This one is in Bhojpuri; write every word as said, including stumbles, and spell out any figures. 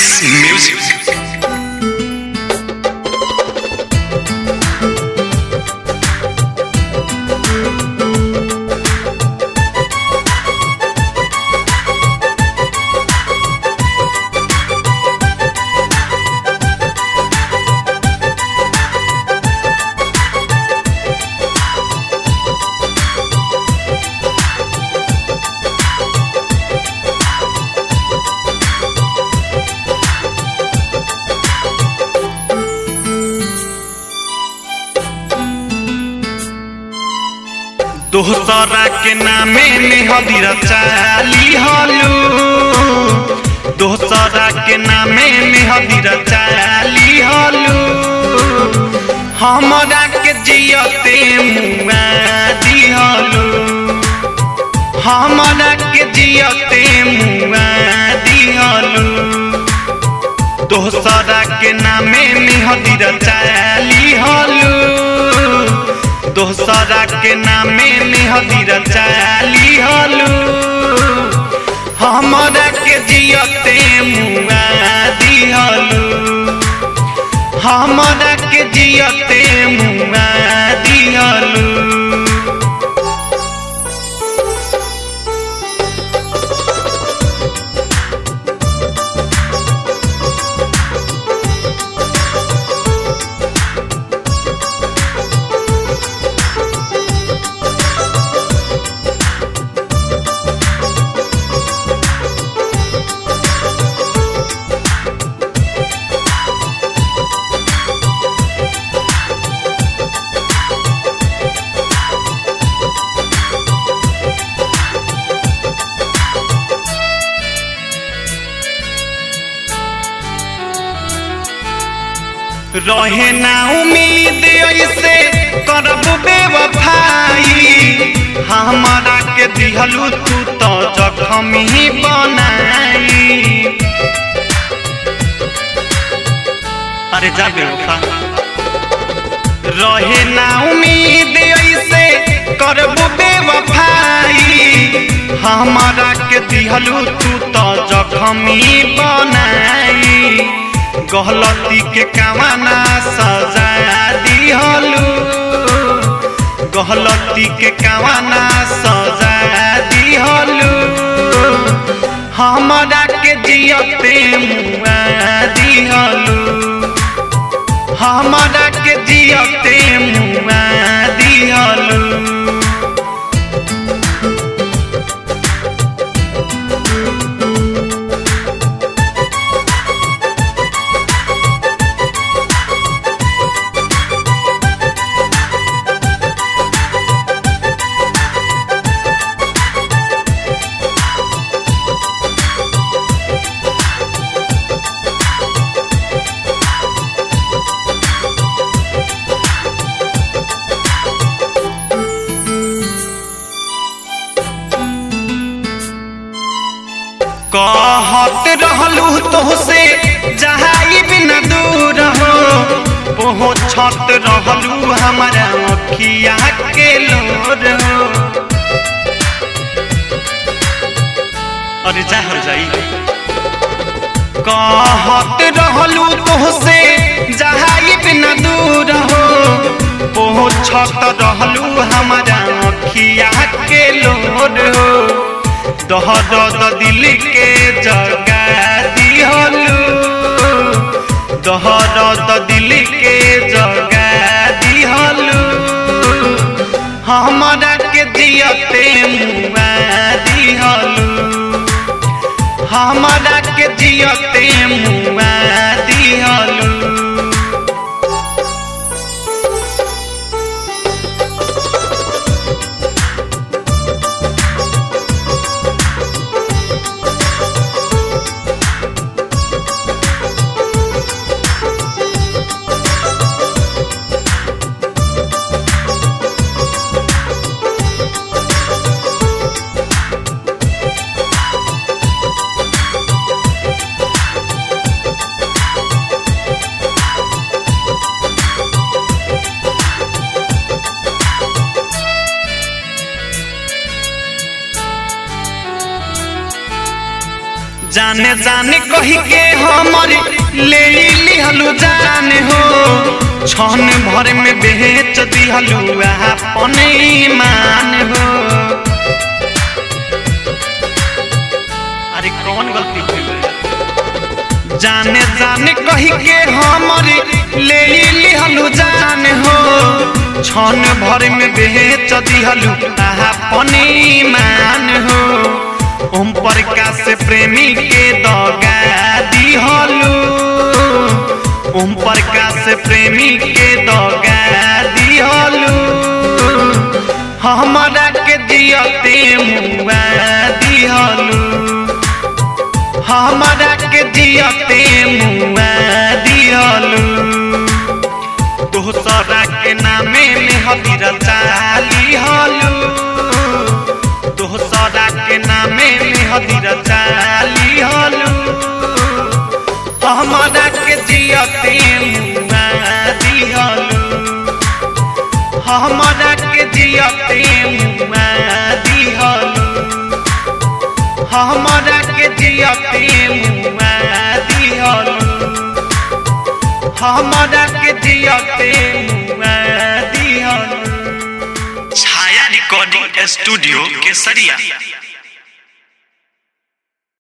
Max Music. दोहरा के नामे मेहदी रचाली हलू, दोहरा के नामे मेहदी रचाली हलू, हमरा के जियते मुआ दिहलू, हमरा के जियते मुआ दिहलू, दोहरा के नामे मेहदी रचाली हलू, दोहरा के नामे मेहदी रचाली हलू, हमरा के जियते मुआ दिहलू, हमरा के जियते मुआ दिहलू। रहे ना उम्मीद ऐसे करब बेवफाई, हमरा के दिहलू तू तो जख्मी बनाई। अरे जा बेवफा, रहे ना उम्मीद ऐसे करब बेवफाई, हमरा के दिहलू तू तो जख्मी बनाई। गलती के कामना सजा दिहलू, गलती के कामना सजा दिहलू, हमरा के जियते मुआ दिहलू, हमरा के जियते मुआ दिहलू। कहत रहलू तोहसे जहाई बिना दूर हो, पहुँचत रहलू हमारा अखिया के लोर हो। अरे जा हो जाई, कहत रहलू तोहसे जहाई बिना दूर हो, पहुँचत रहलू हमारा अखिया के लोर हो। दहदद दिल के जगा दिहलू, दहदद दिल के जगा दिहलू, हमरा के जियते मुआ दिहलू, हमरा के जियते मुआ दिहलू। जाने जाने कही के हमर ले लिहलु जान हो छन भर में बेच दिहलु अपन ईमान हो। अरे कौन गलती भेल जाने जाने कही के हमर ले लिहलु जान हो छन भर में बेच दिहलु अपन ईमान हो। ओम प्रकाश प्रेमी के दगा दिहलु ओम प्रकाश प्रेमी के दगा दिहलु हमरा के जियते मुआ दिहलु हमरा के जियते मुआ दिहलु। दोसरा के नामे में हदीरा चाली हलु दोसरा के नामे में हदीरा चाली हलु हमरा के जियते मुआ दिहलु हमरा के जियते मुआ दिहलु हमरा के जियते मुआ दिहलु हमरा के जियते मुआ दिहलु। छाया रिकॉर्डिंग स्टूडियो केसरिया।